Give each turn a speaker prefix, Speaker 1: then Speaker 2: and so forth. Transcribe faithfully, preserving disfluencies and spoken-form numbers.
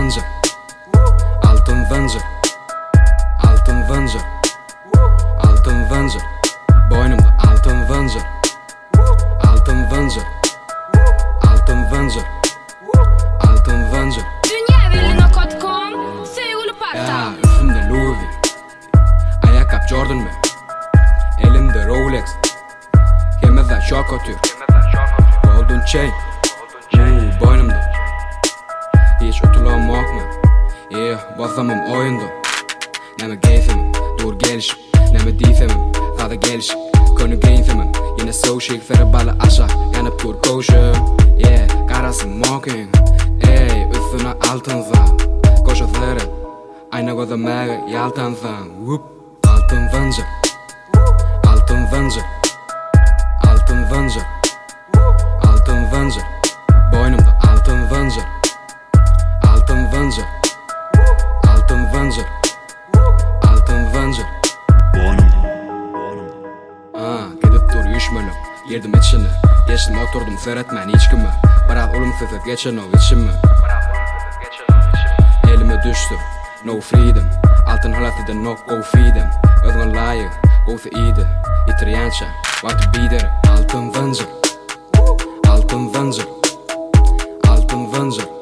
Speaker 1: vınzır, altın vınzır, altın vınzır, altın vınzır, boynumda altın vınzır, altın vınzır, altın vınzır, altın vınzır.
Speaker 2: Dünyaevliliğine nokta com Sevgili parta.
Speaker 1: Ya üstümde Louis V, ayakkabı Jordan mı? Elimde Rolex, yemezler şok atıyor. Golden chain, uuu boynumda. Hiç oturlamak mı? Yeah, basamam oyunda. Neme keyfimim, dur gelişim. Neme difemim, fazla gelişim. Konu keyfimim, yine social. Fere balı aşağı, yanıp dur koşum. Yeah, karası smoking. Ey, üstüne altın zan. Koşu zırı, ayna gözü meri, yaltan zan. Whoop, altın vınzır, altın vınzır, altın vınzır, altın vınzır, boynumda altın vınzır, altın vınzır, altın vınzır, altın vınzır. Aa, gidip dur yüşmölüm, girdim içine. Geçtim oturdum seyretmen içkimi. Bırak olumsuz geçen o içimi. Elime düştü, no freedom. Altın halatı no go feed them. Özgün layık, go for iyiydi. İtiriyençe, what to be there. Altın vınzır, altın vınzır, altın vınzır.